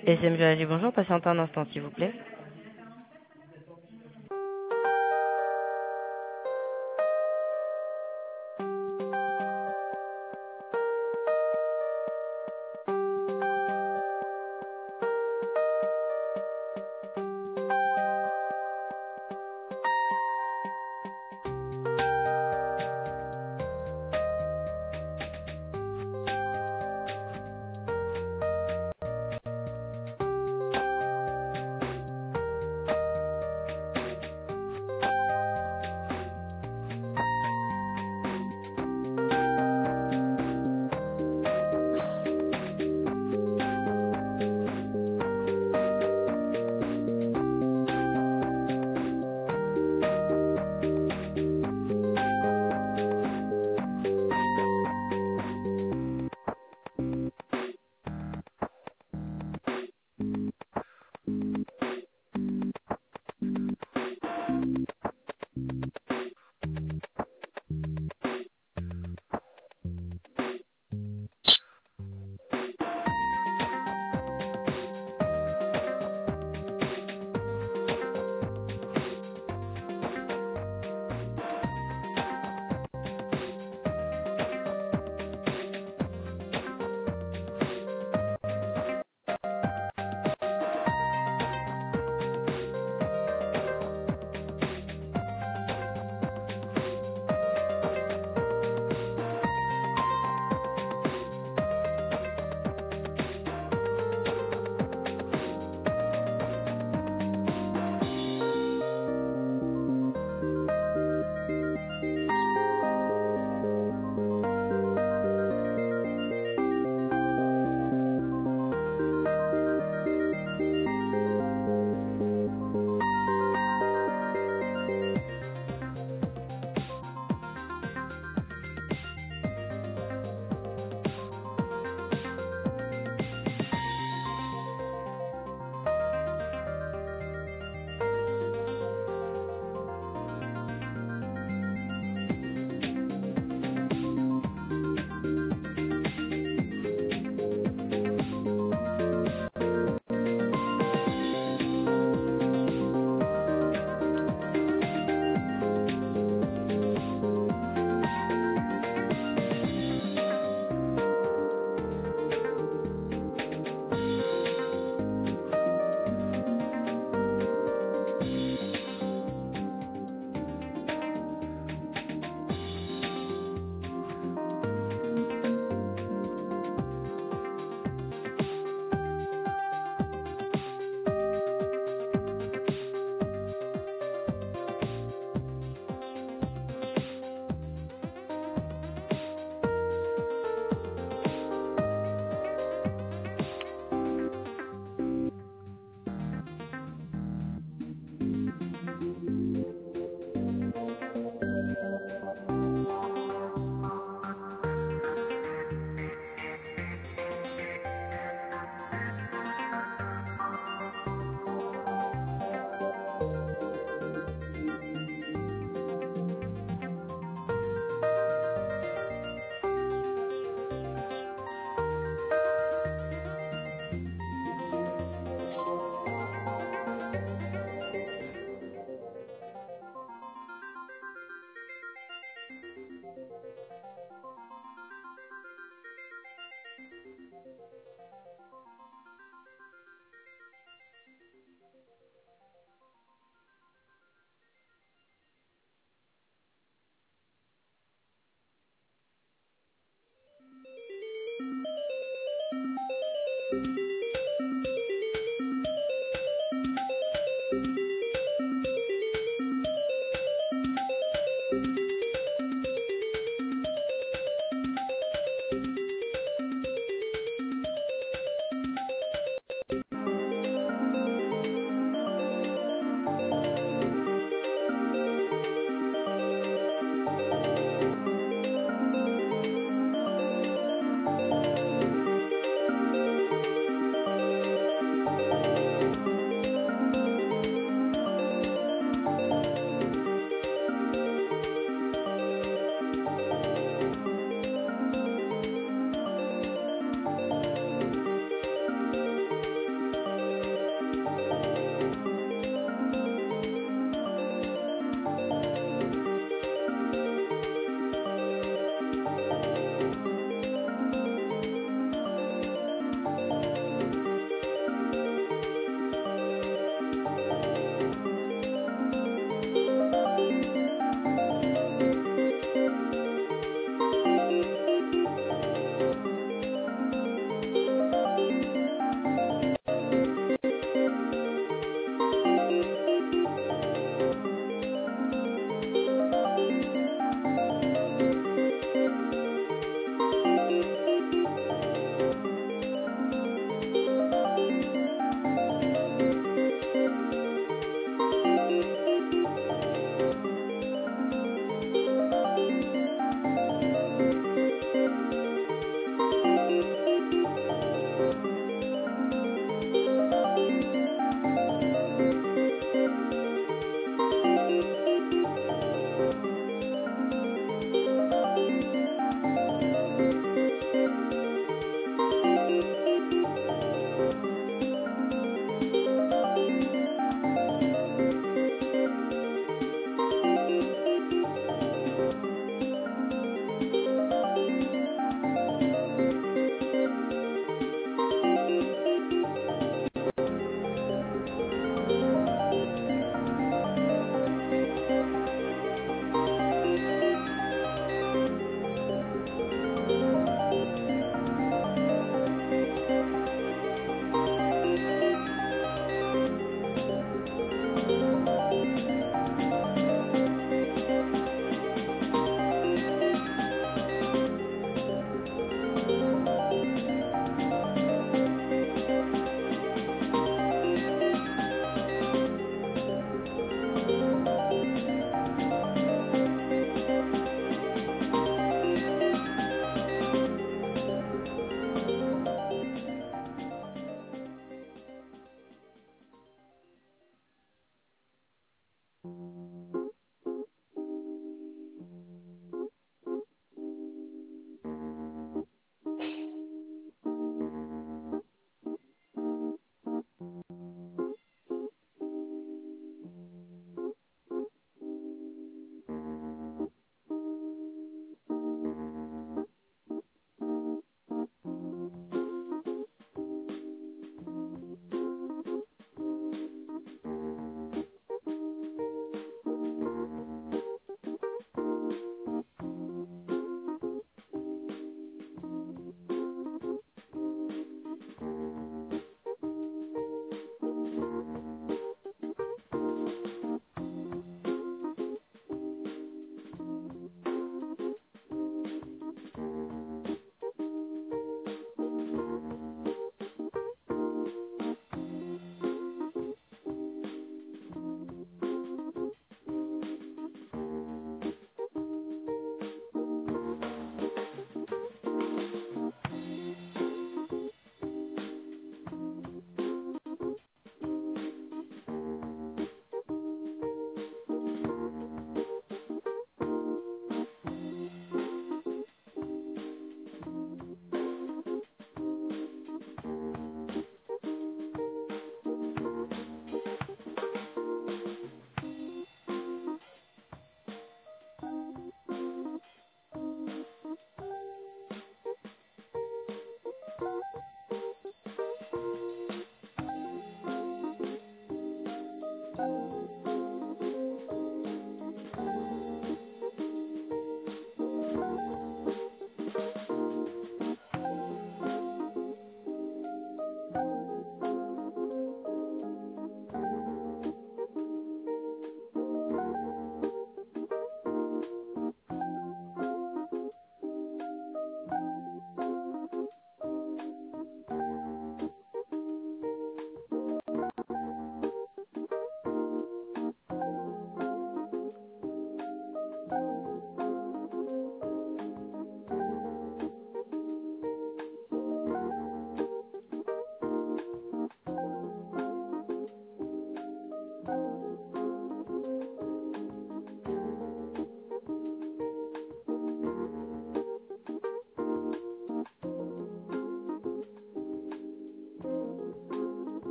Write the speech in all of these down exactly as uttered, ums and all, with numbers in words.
S M G, bonjour, patientez un instant s'il vous plaît.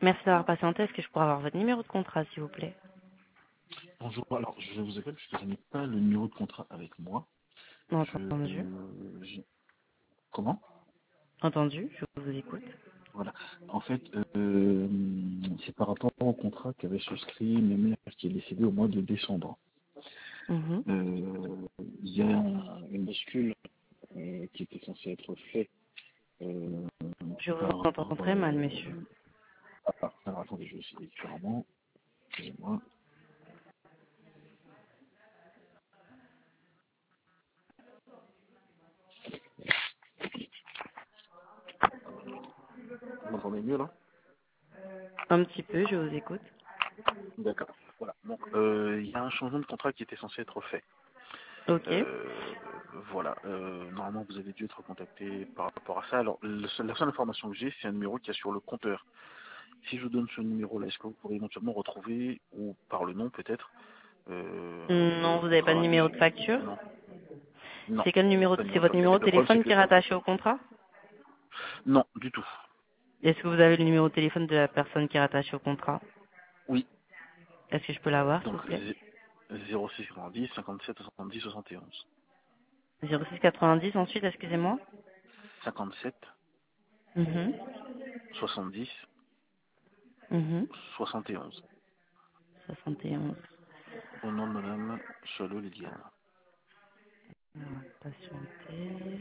Merci d'avoir patienté. Est-ce que je pourrais avoir votre numéro de contrat, s'il vous plaît? Bonjour, alors je vous appelle parce que je n'ai pas le numéro de contrat avec moi. Je, Entendu. euh, je- Comment? Entendu, je vous écoute. Voilà. En fait, euh, c'est par rapport au contrat qu'avait souscrit ma mère qui est décédée au mois de décembre. Mhm. Euh, Il y a un- une bascule euh, qui était censée être faite euh, Je vous par... entends très mal, monsieur. Euh, ah, alors attendez, je vais essayer différemment. Excusez-moi. Vous m'entendez mieux là? Un petit peu, je vous écoute. D'accord. Voilà. Donc, euh, il y a un changement de contrat qui était censé être fait. Ok. Euh, voilà. Euh, normalement, vous avez dû être contacté par rapport à ça. Alors, le seul- la seule information que j'ai, c'est un numéro qui est sur le compteur. Si je vous donne ce numéro-là, est-ce que vous pourrez éventuellement retrouver, ou par le nom peut-être, euh, Non, le vous n'avez pas de contrat numéro déjà? de facture? Non. Non. C'est quel numéro? Pas de C'est numéro de votre facture. Et numéro de le problème, c'est téléphone que qui est comme... rattaché au contrat? Non, du tout. Est-ce que vous avez le numéro de téléphone de la personne qui est rattachée au contrat? Oui. Est-ce que je peux l'avoir, s'il Donc, vous plaît? zéro six quatre-vingt-dix, cinquante-sept, soixante-dix, soixante et onze. zéro six quatre-vingt-dix ensuite, excusez-moi. cinquante-sept, Mhm. soixante-dix, Mhm. soixante et onze. soixante et onze. Au nom de Madame Chalot-Liliane. Alors, patientez.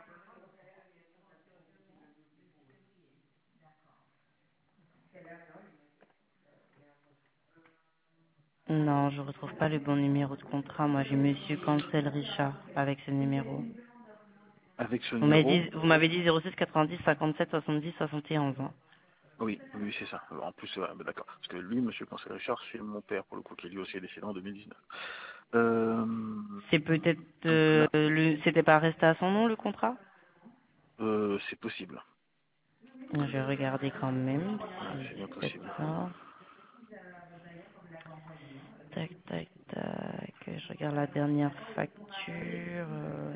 Non, je retrouve pas le bon numéro de contrat. Moi, j'ai Monsieur Cancel Richard avec ce numéro. Avec ce Vous m'avez numéro, dit, vous m'avez dit zéro six quatre-vingt-dix cinquante-sept soixante-dix soixante et onze. Hein. oui, oui, c'est ça. En plus, ouais, bah, d'accord. Parce que lui, Monsieur Conseil Richard, c'est mon père, pour le coup, qui lui aussi est décédé en deux mille dix-neuf. Euh, C'est peut-être, donc euh, là, le, c'était pas resté à son nom le contrat? euh, c'est possible. Je vais regarder quand même Ouais, si c'est bien c'est peut-être possible. ça. Tac, tac, tac. Je regarde la dernière facture. euh,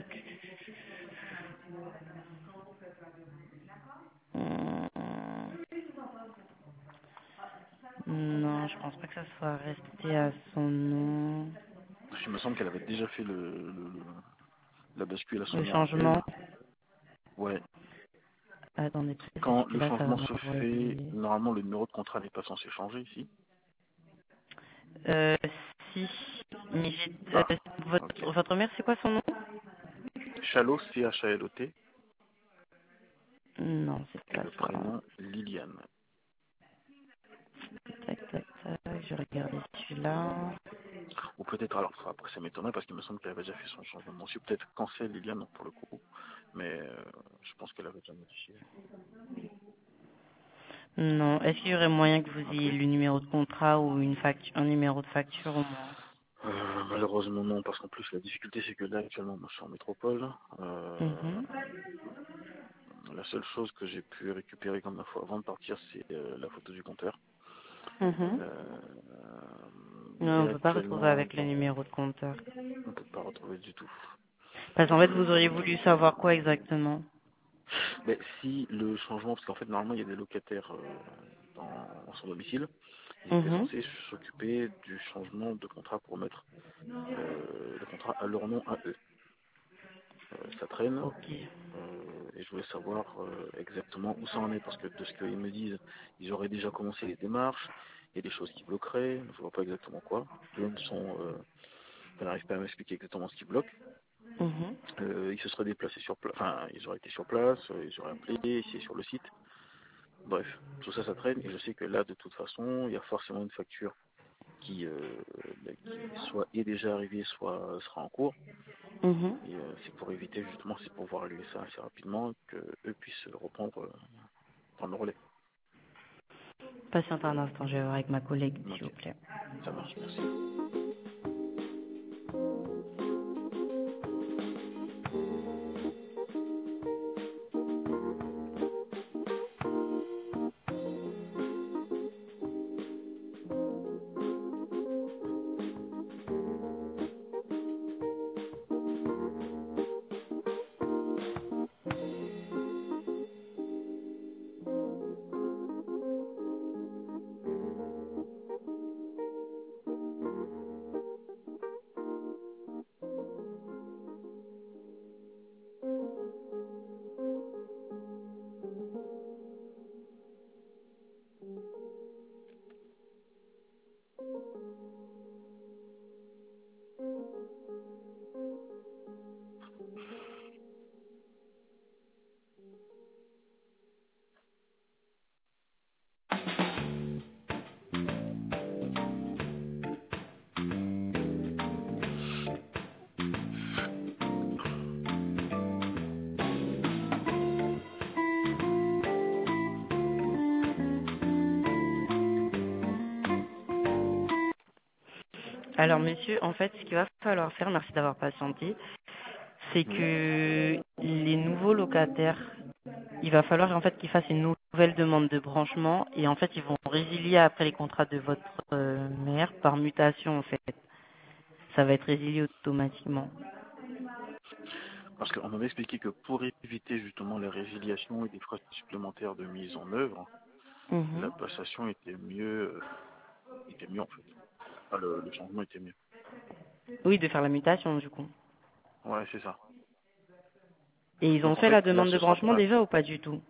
hum, Non, je pense pas que ça soit resté à son nom. Il me semble qu'elle avait déjà fait le, le- le- la bascule à son Le nom à elle. changement. Ouais. Attendez, peut-être Quand que le là, ça va changement se fait, m'envoyer. normalement, le numéro de contrat n'est pas censé changer ici. Euh, si. Mais j'ai, euh, Ah, ok. votre, votre mère, c'est quoi son nom? Chalot, C H A L O T, Non, c'est et pas le ça. prénom Liliane. Tac, tac, tac. Je vais regarder celui-là. Ou peut-être, alors après ça m'étonnerait parce qu'il me semble qu'elle avait déjà fait son changement de mention. Peut-être Cancel Liliane, non, pour le coup. Mais euh, je pense qu'elle avait déjà modifié. Non. Est-ce qu'il y aurait moyen que vous Ok. ayez le numéro de contrat ou une facture, un numéro de facture au moins? Euh, malheureusement non, parce qu'en plus la difficulté c'est que là actuellement moi je suis en métropole. Euh, Mhm. la seule chose que j'ai pu récupérer comme info avant de partir c'est euh, la photo du compteur. Mhm. Euh, Non, mais on peut pas retrouver actuellement avec le numéro de compteur. on peut pas retrouver du tout. Parce qu'en fait, vous auriez voulu savoir quoi exactement? Mais si le changement, parce qu'en fait normalement il y a des locataires euh, dans, dans son domicile, ils étaient Mhm. censés s'occuper du changement de contrat pour mettre euh, le contrat à leur nom à eux. Euh, ça traîne Ok. euh, et je voulais savoir euh, exactement où ça en est parce que de ce qu'ils me disent, ils auraient déjà commencé les démarches, il y a des choses qui bloqueraient, je vois pas exactement quoi. Eux ne sont, euh, ils n'arrivent pas à m'expliquer exactement ce qui bloque. Mhm. Euh, ils se seraient déplacés sur place, enfin ils auraient été sur place, euh, ils auraient appelé, ici sur le site. Bref, tout ça, ça traîne et je sais que là, de toute façon, il y a forcément une facture qui, euh, bah, qui soit est déjà arrivée, soit sera en cours. Mhm. Et euh, c'est pour éviter justement, c'est pour pouvoir régler ça assez rapidement, que eux puissent reprendre, euh, prendre le relais. Patiente un instant, je vais voir avec ma collègue, s'il Ok, vous plaît. ça marche, merci. Alors, monsieur, en fait, ce qu'il va falloir faire, merci d'avoir patienté, c'est Oui. que les nouveaux locataires, il va falloir en fait qu'ils fassent une nouvelle demande de branchement et en fait, ils vont résilier après les contrats de votre euh, mère par mutation, en fait. Ça va être résilié automatiquement. Parce qu'on m'avait expliqué que pour éviter justement la résiliation et des frais supplémentaires de mise en œuvre, Mhm. la passation était mieux, euh, était mieux en fait. Enfin, le, le changement était mieux. Oui, de faire la mutation, du coup. Ouais, c'est ça. Et ils ont Donc en fait fait, la là, demande de ce sera branchement pas. déjà ou pas du tout?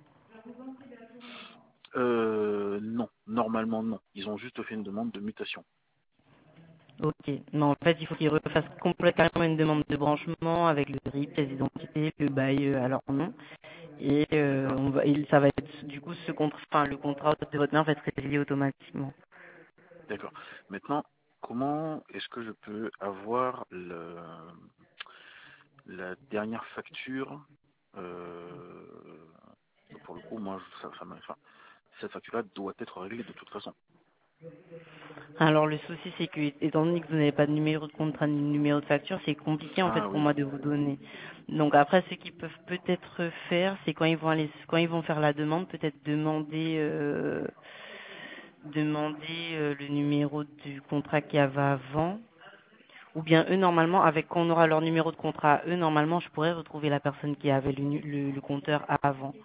Euh, non, normalement non. Ils ont juste fait une demande de mutation. Ok, mais en fait, il faut qu'ils refassent complètement une demande de branchement avec le R I P, les identités, le bail euh, à leur nom. Et, euh, D'accord. on va, et ça va être, du coup, ce contrat, enfin, le contrat de votre mère va être résilié automatiquement. D'accord. Maintenant, comment est-ce que je peux avoir le, la dernière facture euh, pour le coup, moi, je- ça, ça m'a- enfin, cette facture-là doit être réglée de toute façon. Alors, le souci, c'est que, étant donné que vous n'avez pas de numéro de contrat ni de numéro de facture, c'est compliqué, en fait, Ah pour oui, moi de vous donner. Donc, après, ce qu'ils peuvent peut-être faire, c'est quand ils vont aller, quand ils vont faire la demande, peut-être demander, euh, demander euh, le numéro du contrat qu'il y avait avant. Ou bien eux, normalement, avec quand on aura leur numéro de contrat, eux, normalement, je pourrais retrouver la personne qui avait le, nu- le, le compteur avant.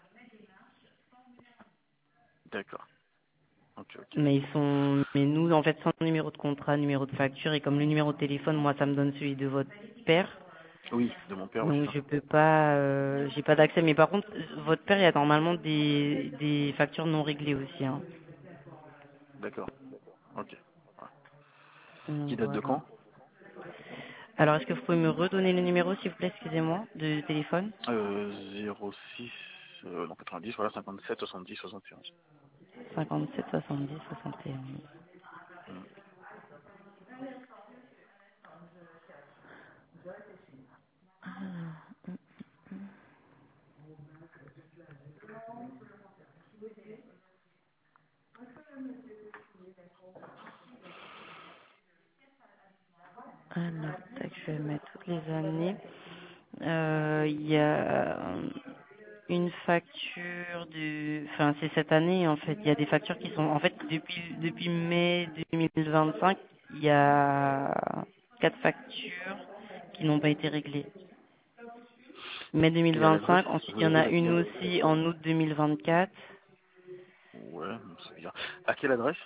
d'accord. Ok, ok. Mais ils sont, mais nous, en fait, sans numéro de contrat, numéro de facture, et comme le numéro de téléphone, moi, ça me donne celui de votre père. Oui, de mon père, oui, c'est Donc, ça. je peux pas, euh, j'ai pas d'accès. Mais par contre, votre père, il y a normalement des, des factures non réglées aussi, hein. D'accord. Ok. Ouais. Donc, Qui date de voilà. quand? Alors, est-ce que vous pouvez me redonner le numéro, s'il vous plaît, excusez-moi, de téléphone? euh, zéro six, euh, non, quatre-vingt-dix, voilà, cinquante-sept, soixante-dix, soixante et onze. cinquante-sept, soixante-dix, soixante et onze. Hmm. Alors, tac, je vais mettre toutes les années. Euh, Il y a euh, une facture de, enfin c'est cette année en fait. Il y a des factures qui sont, en fait depuis depuis mai deux mille vingt-cinq, il y a quatre factures qui n'ont pas été réglées. Mai Et à l'adresse, deux mille vingt-cinq. Ensuite vous il y en avez a une laquelle? aussi en août deux mille vingt-quatre. Ouais, c'est bizarre. À quelle adresse?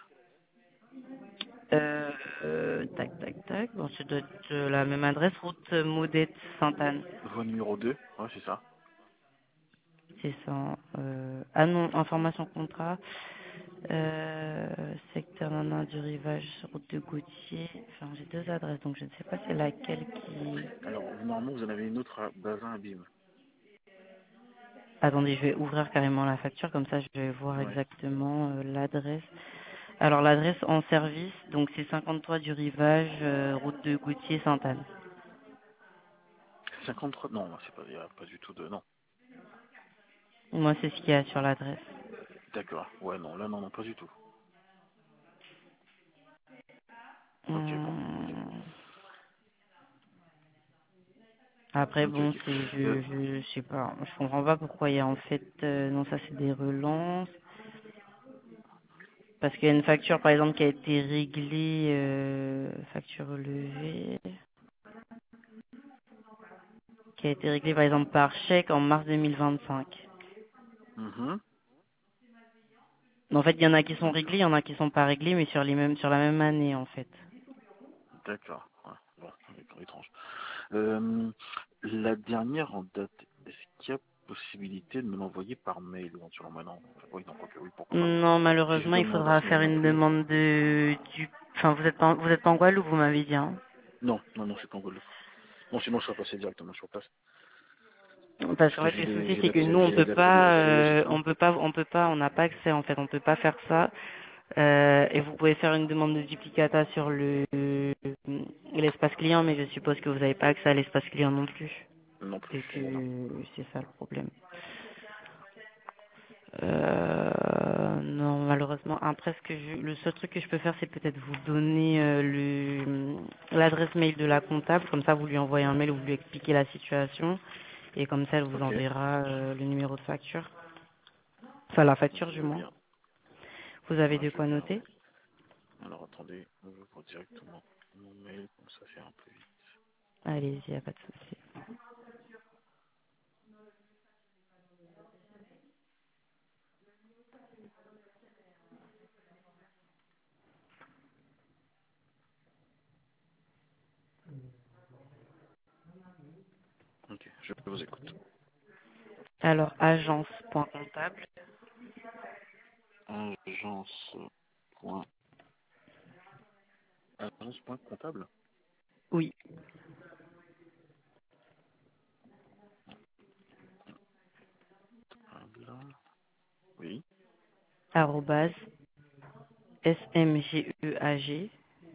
Euh, euh, tac tac tac. Bon, ça doit être euh, la même adresse, route Maudette Sainte-Anne. Voie numéro deux, ouais, c'est ça. C'est ça. Euh, ah non, information contrat. Euh, secteur Nana du Rivage, route de Gauthier. Enfin, j'ai deux adresses, donc je ne sais pas c'est laquelle qui... Alors, vous- normalement, vous en avez une autre à Bazin Abîme. Attendez, je vais ouvrir carrément la facture, comme ça je vais voir Ouais. exactement euh, l'adresse. Alors l'adresse en service, donc c'est cinquante-trois du Rivage, euh, route de Gauthier, Sainte-Anne. cinquante-trois, non, c'est pas, il n'y a pas du tout de, non. Moi, c'est ce qu'il y a sur l'adresse. D'accord. Ouais, non, là, non, non, pas du tout. Ok, bon, ok. Hum, Après, Ok, bon, ok. c'est, Euh, je, je, je sais pas, je comprends pas pourquoi il y a en fait, euh, non, ça c'est des relances. Parce qu'il y a une facture, par exemple, qui a été réglée, euh, facture relevée, qui a été réglée, par exemple, par chèque en mars deux mille vingt-cinq. mhm, En fait, il y en a qui sont réglés, d'accord. il y en a qui sont pas réglés, mais sur les mêmes, sur la même année, en fait. D'accord. Ouais, bon, c'est étrange. Euh, la dernière en date, est-ce qu'il y a possibilité de me l'envoyer par mail éventuellement? Mais non, oui, non, quoique, oui, pourquoi pas. Non, Si je malheureusement, il donne mon faudra adresse mail faire non une plus. demande de, du, enfin, vous êtes pas, vous êtes pas en Guadeloupe, vous m'avez dit, hein. Non, non, non, je suis pas en Guadeloupe. Non, sinon je serais passé directement sur place. Parce Parce qu'en que fait, j'ai le les- souci, j'ai c'est que l'accès, nous, on j'ai peut l'accès des pas, factures, et euh, cetera. on peut pas, on peut pas, on n'a pas accès, en fait, on peut pas faire ça. Euh, et vous pouvez faire une demande de duplicata sur le l'espace client, mais je suppose que vous n'avez pas accès à l'espace client non plus, Non plus, et que non. c'est ça le problème. Euh, non, malheureusement. Après, ce que je, le seul truc que je peux faire, c'est peut-être vous donner euh, le l'adresse mail de la comptable. Comme ça, vous lui envoyez un mail où vous lui expliquez la situation. Et comme ça, elle vous Ok, enverra euh, le numéro de facture. Enfin, la je facture, du veux moins. bien. Vous avez Ouais, de je veux quoi bien, noter? oui. Alors attendez, je vais vous directement mon mail, comme ça fait un peu vite. Allez-y, y a pas de souci. Ok, je vous écoute. Alors, agence.comptable. Agence. Point, agence point comptable. Oui, Là. Oui. arrobase, S-M-G-E-A-G,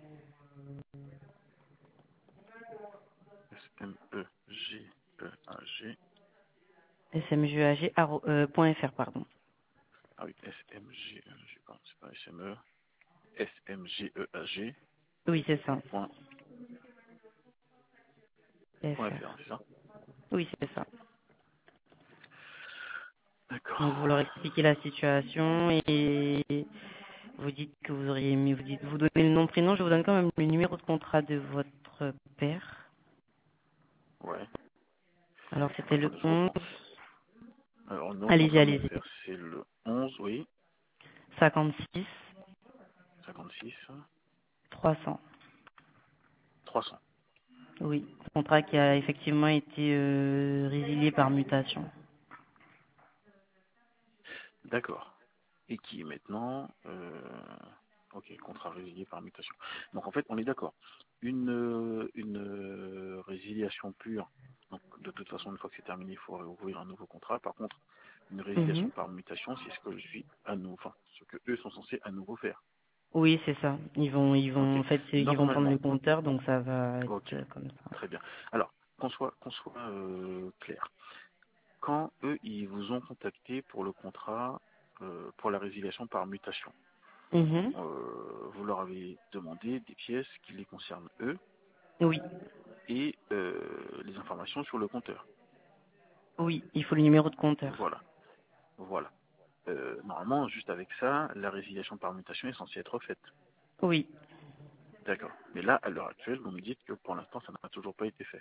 S M E G E A G. S-M-G-E-A-G, arro- euh, point .fr, pardon. Ah oui, S M G E A G, pardon, c'est pas S M E. S M G E A G. Oui, c'est ça. Point, point F R, F R. c'est ça? Oui, c'est ça. Donc, vous leur D'accord. expliquez la situation et vous dites que vous auriez aimé, vous dites, vous donnez le nom, prénom, je vous donne quand même le numéro de contrat de votre père. Ouais. Alors, c'était le Attendez, je onze. reprends. Alors, le numéro de Allez-y, contrat de mon allez-y. père, c'est le onze, oui, cinquante-six, cinquante-six, trois cents. trois cents. Oui, contrat qui a effectivement été euh, résilié par mutation. D'accord. Et qui est maintenant, euh, ok, contrat résilié par mutation. Donc en fait, on est d'accord. Une, euh, une euh, résiliation pure, donc de toute façon, une fois que c'est terminé, il faut ouvrir un nouveau contrat. Par contre, une résiliation Mhm. par mutation, c'est ce que je suis à nouveau, enfin, ce que eux sont censés à nouveau faire. Oui, c'est ça. Ils vont, ils vont, Ok. en fait, c'est eux qui vont prendre Normalement, le compteur, donc ça va être ok, euh, comme ça. très bien. Alors, qu'on soit, qu'on soit euh, clair. Quand eux, ils vous ont contacté pour le contrat, euh, pour la résiliation par mutation, Mhm. euh, vous leur avez demandé des pièces qui les concernent eux Oui, et euh, les informations sur le compteur. oui, il faut le numéro de compteur. Voilà, voilà. Euh, normalement, juste avec ça, la résiliation par mutation est censée être faite. Oui. D'accord. Mais là, à l'heure actuelle, vous me dites que pour l'instant, ça n'a toujours pas été fait.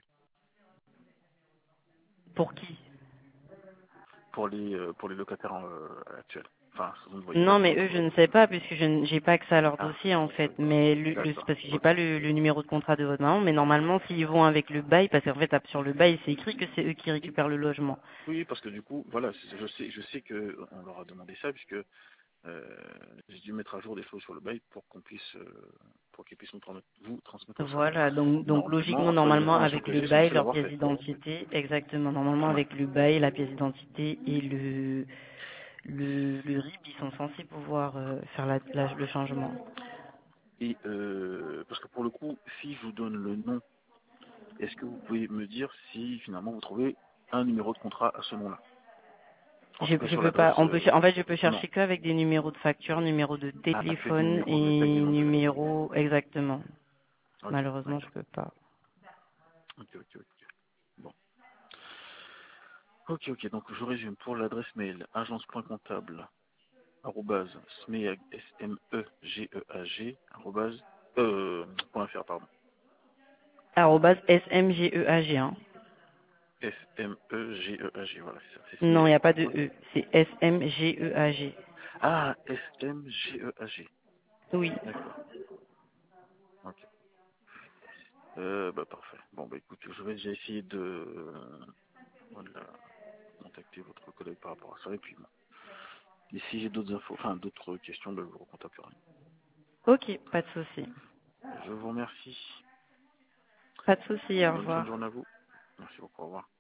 Pour qui? Pour les euh, pour les locataires euh, actuels. Enfin, vous ne voyez pas Non, de mais eux, votre... je ne sais pas, puisque je n'ai pas accès à leur Ah, dossier, en fait. Mais le, le- d'accord, parce que j'ai ok. pas le, le numéro de contrat de votre maman, mais normalement, s'ils vont avec le bail, parce qu'en fait, sur le bail, c'est écrit que c'est eux qui récupèrent le logement. Oui, parce que du coup, voilà, c'est- je sais, je sais que on leur a demandé ça, puisque euh, j'ai dû mettre à jour des choses sur le bail pour qu'on puisse, euh, pour qu'ils puissent nous trans- vous transmettre ça. Voilà, donc, donc Normalement, logiquement, enfin, les normalement, informations avec que le j'ai sont bail, censées leur l'avoir pièce fait. d'identité, exactement, normalement, Ouais. avec le bail, la pièce d'identité et le, le, le R I B, ils sont censés pouvoir euh, faire la, la- le changement. Et euh, parce que pour le coup, si je vous donne le nom, est-ce que vous pouvez me dire si finalement vous trouvez un numéro de contrat à ce nom-là? En Je, tout cas je sur peux pas, l'adresse, on peut, cher- en euh, fait, je peux non. chercher que avec des numéros de facture, numéro de Ah, que des téléphone numéros de et téléphone, très bien. numéro, exactement. Ok, Malheureusement, je d'accord. peux pas. Ok, ok, ok. Bon. Ok, ok, donc je résume. Pour l'adresse mail, agence.comptable, arrobase, smeag, S M E G E A G, arrobase, euh, point fr, pardon. Arrobase S M G E A G, hein. S M E G E A G, voilà, c'est ça, c'est Non, il n'y Smeag. a pas de Ok. E. C'est S M G E A G. Ah, S M G E A G, Oui. d'accord. Ok. Euh, bah parfait. Bon bah écoutez, je vais déjà essayer de euh, voilà, contacter votre collègue par rapport à ça et puis bon. Et si j'ai d'autres infos, enfin d'autres questions, bah, je vous recontacterai. Ok, pas de souci. Je vous remercie. Pas de souci, au Bonne fin de revoir. journée à vous. Merci beaucoup, au revoir.